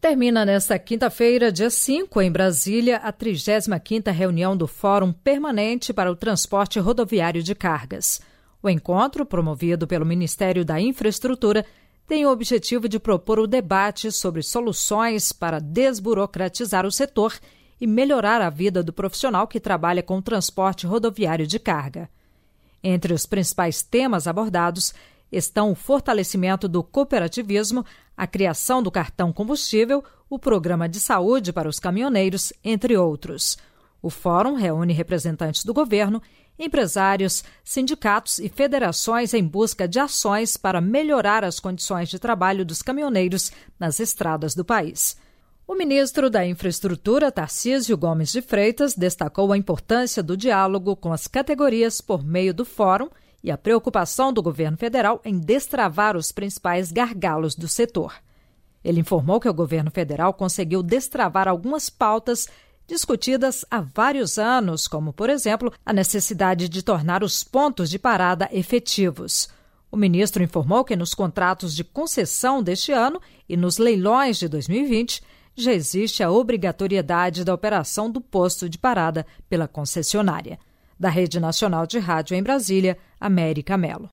Termina nesta quinta-feira, dia 5, em Brasília, a 35ª reunião do Fórum Permanente para o Transporte Rodoviário de Cargas. O encontro, promovido pelo Ministério da Infraestrutura, tem o objetivo de propor o debate sobre soluções para desburocratizar o setor e melhorar a vida do profissional que trabalha com o transporte rodoviário de carga. Entre os principais temas abordados estão o fortalecimento do cooperativismo, a criação do cartão combustível, o programa de saúde para os caminhoneiros, entre outros. O fórum reúne representantes do governo, empresários, sindicatos e federações em busca de ações para melhorar as condições de trabalho dos caminhoneiros nas estradas do país. O ministro da Infraestrutura, Tarcísio Gomes de Freitas, destacou a importância do diálogo com as categorias por meio do fórum e a preocupação do governo federal em destravar os principais gargalos do setor. Ele informou que o governo federal conseguiu destravar algumas pautas discutidas há vários anos, como, por exemplo, a necessidade de tornar os pontos de parada efetivos. O ministro informou que nos contratos de concessão deste ano e nos leilões de 2020 já existe a obrigatoriedade da operação do posto de parada pela concessionária. Da Rede Nacional de Rádio em Brasília, América Melo.